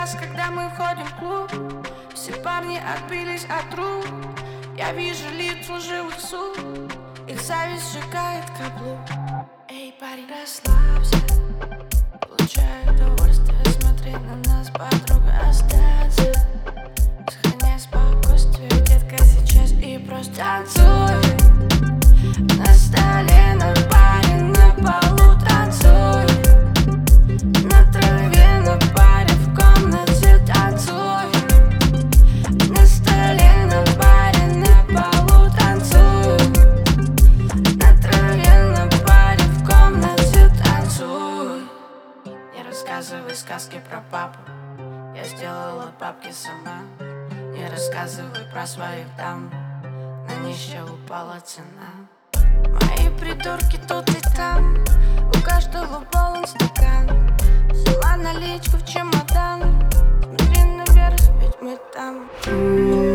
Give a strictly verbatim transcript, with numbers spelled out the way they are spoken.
раз, когда мы входим в клуб, все парни отбились от рук. Я вижу лица лживых сук, их зависть сжигает каблук. Эй, парень, расслабься, получай удовольствие, смотри на нас, подруга, остаться. Сохраняй спокойствие, детка, сейчас и просто танцуй. На столе, на баре, на полу танцуй. На траве, на баре, в комнате танцуй. На столе, на баре, на полу танцуй. На траве, на баре, в комнате танцуй. Не рассказывай сказки про папу, я сделала бабки сама. Не рассказывай про своих дам, на нищего упала цена. Мои придурки тут и там, у каждого полон стакан. Взяла наличку в чемодан, смотри наверх, ведь мы там.